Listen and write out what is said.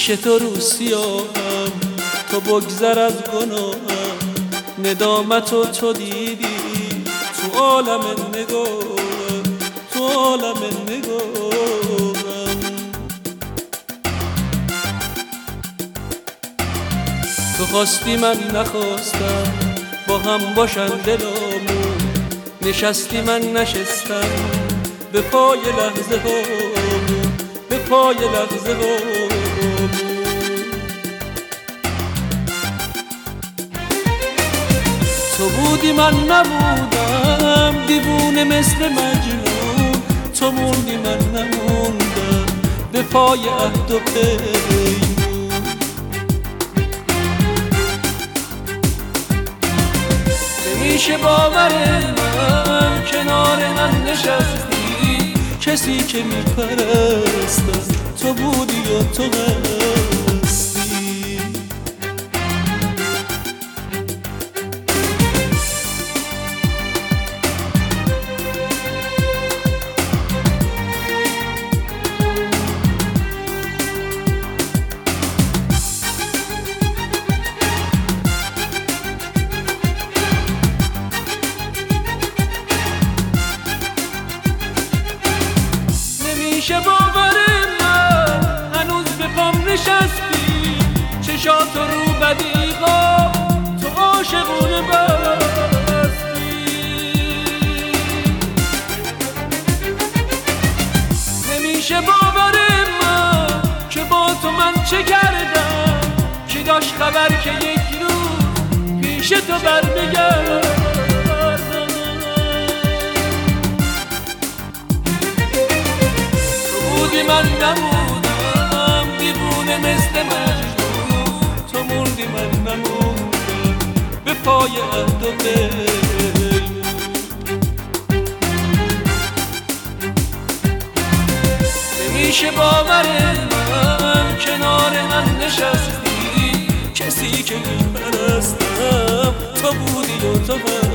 پیش تو رو سیاهم، تو بگذر از گناهم. ندامتو تو دیدی تو عالم نگاهم، تو عالم نگاهم. تو خواستی من نخواستم، با هم باشن دلامون. نشستی من نشستم، به پای لحظه هامون، به پای لحظه هامون. تو بودی من نبودم، دیوونه مثل مجنون. تو موندی من نموندم، به پای عهد و پیمون. نمیشه باور من کنار من نشستی، کسی که میپرستم تو بودی و تو هستی. نمیشه باور من هنوز به پام نشستی، چشات رو بدیغا تو عاشقونه بستی. نمیشه باور من که با تو من چه کردم، که داشت خبر که یک روز پیش تو برمیگردم. من نمودم، دیوونه مثل مجنون. تو موندی من نموندم، به پای عهد و پیمون. نمیشه باور من کنار من نشستی، کسی که میپرستم تو بودی و تو